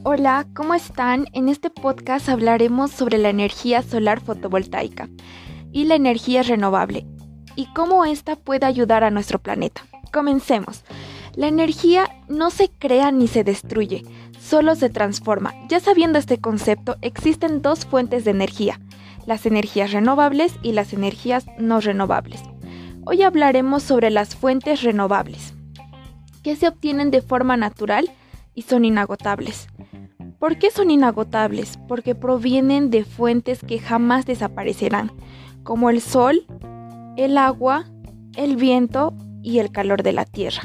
Hola, ¿cómo están? En este podcast hablaremos sobre la energía solar fotovoltaica y la energía renovable y cómo ésta puede ayudar a nuestro planeta. Comencemos. La energía no se crea ni se destruye, solo se transforma. Ya sabiendo este concepto, existen dos fuentes de energía, las energías renovables y las energías no renovables. Hoy hablaremos sobre las fuentes renovables, que se obtienen de forma natural y son inagotables. ¿Por qué son inagotables? Porque provienen de fuentes que jamás desaparecerán, como el sol, el agua, el viento y el calor de la tierra.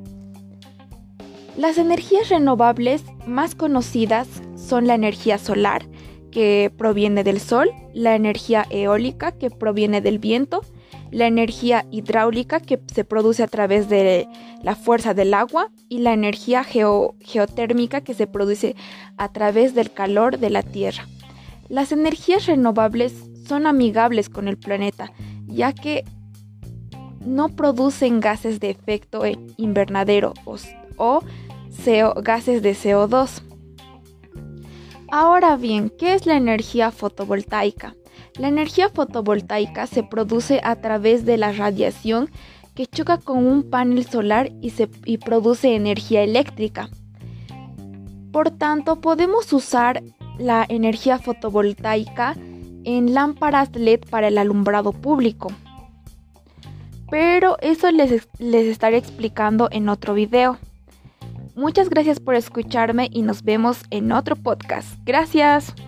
Las energías renovables más conocidas son la energía solar, que proviene del sol, la energía eólica, que proviene del viento, la energía hidráulica, que se produce a través de la fuerza del agua, y la energía geotérmica, que se produce a través del calor de la tierra. Las energías renovables son amigables con el planeta, ya que no producen gases de efecto invernadero o gases de CO2. Ahora bien, ¿qué es la energía fotovoltaica? La energía fotovoltaica se produce a través de la radiación que choca con un panel solar y produce energía eléctrica. Por tanto, podemos usar la energía fotovoltaica en lámparas LED para el alumbrado público. Pero eso les estaré explicando en otro video. Muchas gracias por escucharme y nos vemos en otro podcast. Gracias.